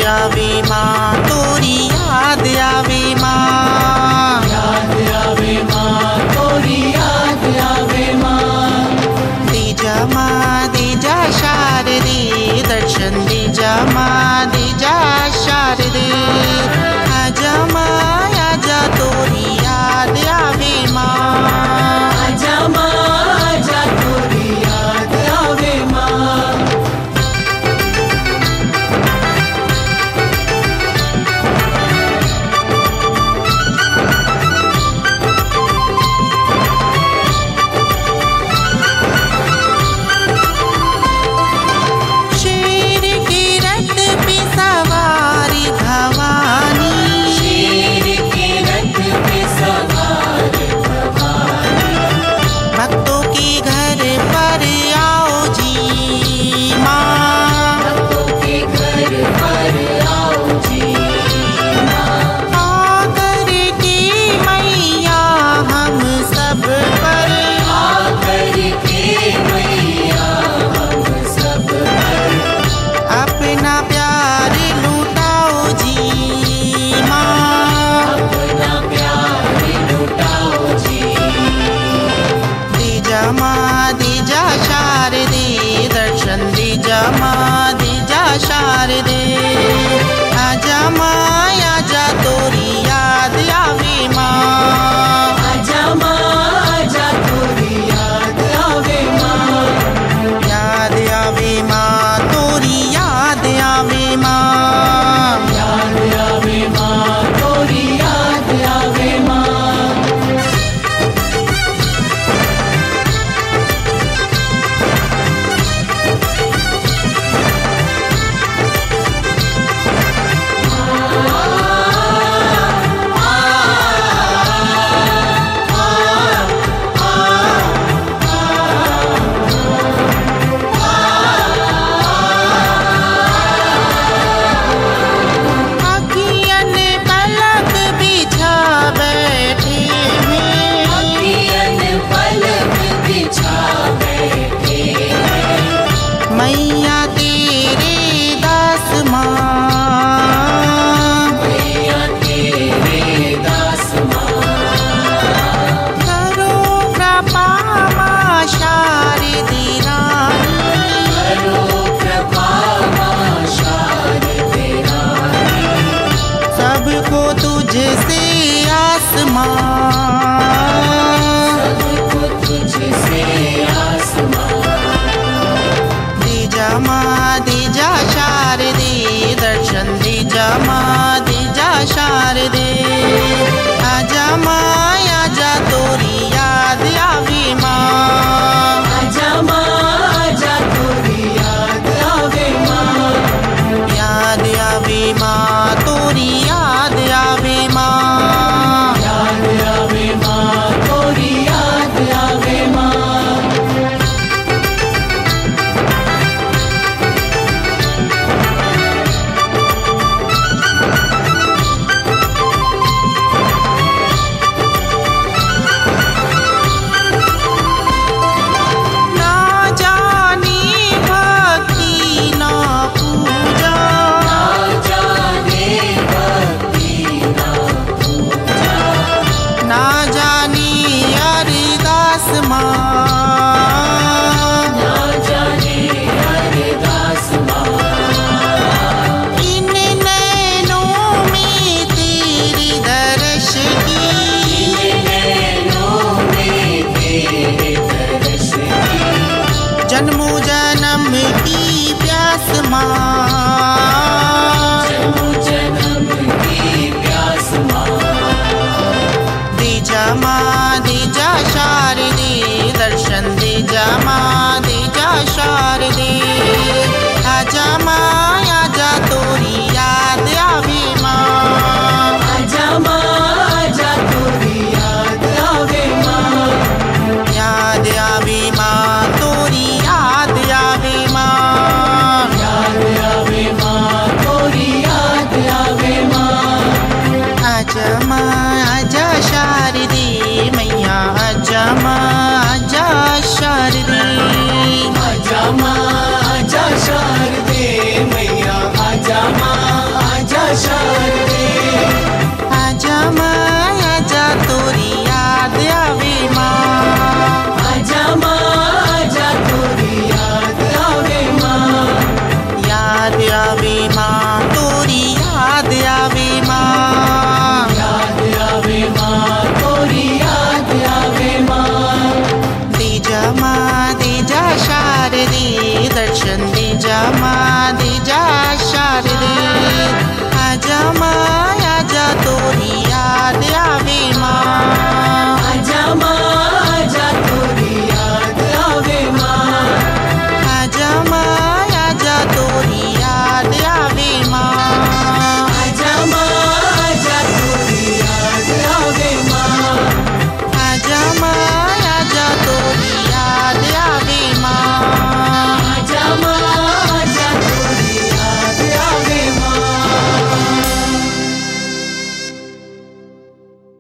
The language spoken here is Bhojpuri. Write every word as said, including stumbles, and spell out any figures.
आवे माँ तोरी याद आवे माँ, याद आवे माँ तोरी याद आवे माँ। दीजा माँ दीजा शारदे दर्शन दीजा माँ दीजा शारदे, आजा माँ आजा तोरी याद आवे माँ, आजा माँ आजा तोरी याद आवे माँ। शेर के रथ पे सवारी भवानी, शेर के रथ पे सवार भवानी, भक्तों के घर पर आओ जी माँ, भक्तों के घर पर आओ जी माँ। आकर के मैया हम सब पर, आकर के मैया हम सब पर, अपना प्यार लुटाओ जी माँ, अपना प्यार लुटाओ जी। दीजा माँ दीजा शारदे दर्शन दीजा माँ दीजा शारदे, आजा माँ आजा तोरी याद आवे माँ, आजा माँ आजा तोरी याद आवे माँ, याद आवे माँ तोरी याद आवे माँ, याद आवे माँ तोरी याद आवे माँ। अखियन पलक बिछा बैठे हैं, अखियन पलक बिछा बैठे हैं, मैया तेरे दास माँ, मैया तेरे दास माँ। करो कृपा माँ शारदे रानी, करो कृपा माँ शारदे रानी, सबको तुझसे आसमां, सबको तुझसे आसमां। दीजा माँ दीजा शारदे दर्शन दीजा माँ दीजा शारदे, आजा माँ आजा तोरी याद आवे माँ, आजा माँ आजा तोरी याद आवे माँ, याद आवे माँ तोरी याद आवे माँ, याद आवे माँ આવે માં તોરી યાદ આવે માં યાદ આવે માં તોરી યાદ આવે માં દેજા માં દેજા શારદે દર્શન દેજા માં